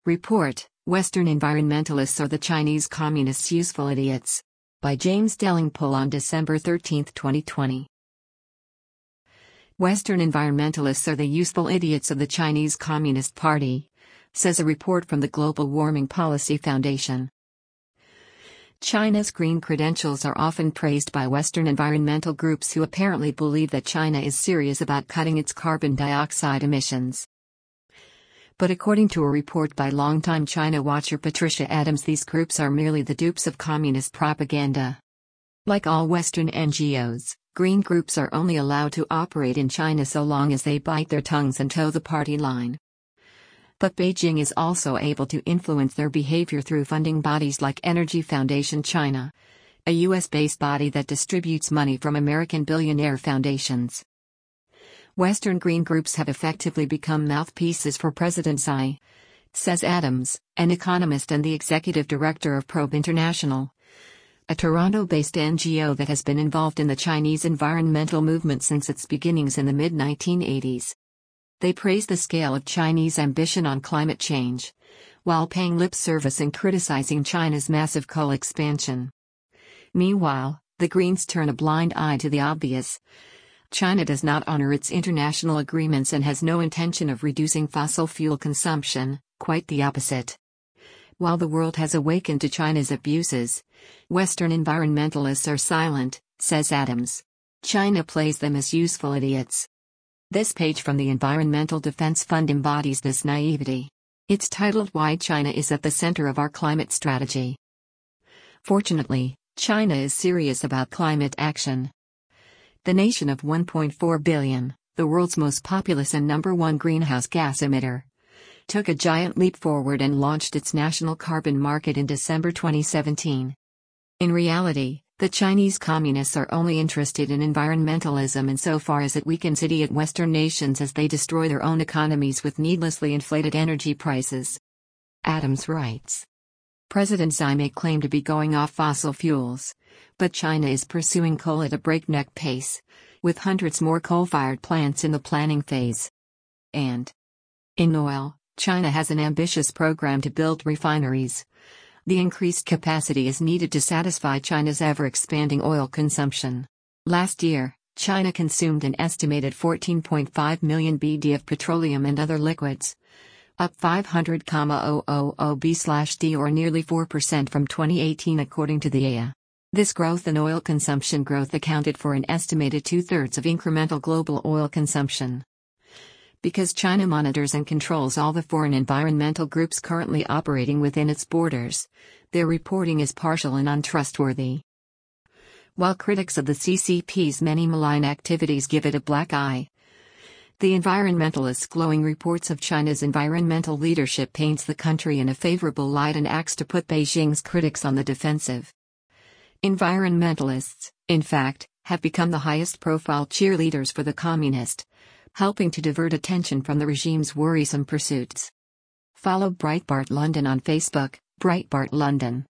Report: Western environmentalists are the Chinese Communists' useful idiots. By James Delingpole on December 13, 2020. Western environmentalists are the useful idiots of the Chinese Communist Party, says a report from the Global Warming Policy Foundation. China's green credentials are often praised by Western environmental groups who apparently believe that China is serious about cutting its carbon dioxide emissions. But according to a report by longtime China watcher Patricia Adams, these groups are merely the dupes of communist propaganda. Like all Western NGOs, green groups are only allowed to operate in China so long as they bite their tongues and toe the party line. But Beijing is also able to influence their behavior through funding bodies like Energy Foundation China, a US-based body that distributes money from American billionaire foundations. Western green groups have effectively become mouthpieces for President Xi, says Adams, an economist and the executive director of Probe International, a Toronto-based NGO that has been involved in the Chinese environmental movement since its beginnings in the mid-1980s. They praise the scale of Chinese ambition on climate change, while paying lip service and criticizing China's massive coal expansion. Meanwhile, the Greens turn a blind eye to the obvious. China does not honor its international agreements and has no intention of reducing fossil fuel consumption, quite the opposite. While the world has awakened to China's abuses, Western environmentalists are silent, says Adams. China plays them as useful idiots. This page from the Environmental Defense Fund embodies this naivety. It's titled "Why China is at the Center of Our Climate Strategy." Fortunately, China is serious about climate action. The nation of 1.4 billion, the world's most populous and #1 greenhouse gas emitter, took a giant leap forward and launched its national carbon market in December 2017. In reality, the Chinese Communists are only interested in environmentalism insofar as it weakens idiot Western nations as they destroy their own economies with needlessly inflated energy prices. Adams writes. President Xi may claim to be going off fossil fuels, but China is pursuing coal at a breakneck pace, with hundreds more coal-fired plants in the planning phase. And in oil, China has an ambitious program to build refineries. The increased capacity is needed to satisfy China's ever-expanding oil consumption. Last year, China consumed an estimated 14.5 million BD of petroleum and other liquids, up 500,000 b/d or nearly 4% from 2018 according to the IEA. This growth in oil consumption growth accounted for an estimated two-thirds of incremental global oil consumption. Because China monitors and controls all the foreign environmental groups currently operating within its borders, their reporting is partial and untrustworthy. While critics of the CCP's many malign activities give it a black eye, the environmentalists' glowing reports of China's environmental leadership paints the country in a favorable light and acts to put Beijing's critics on the defensive. Environmentalists, in fact, have become the highest-profile cheerleaders for the communist, helping to divert attention from the regime's worrisome pursuits. Follow Breitbart London on Facebook, Breitbart London.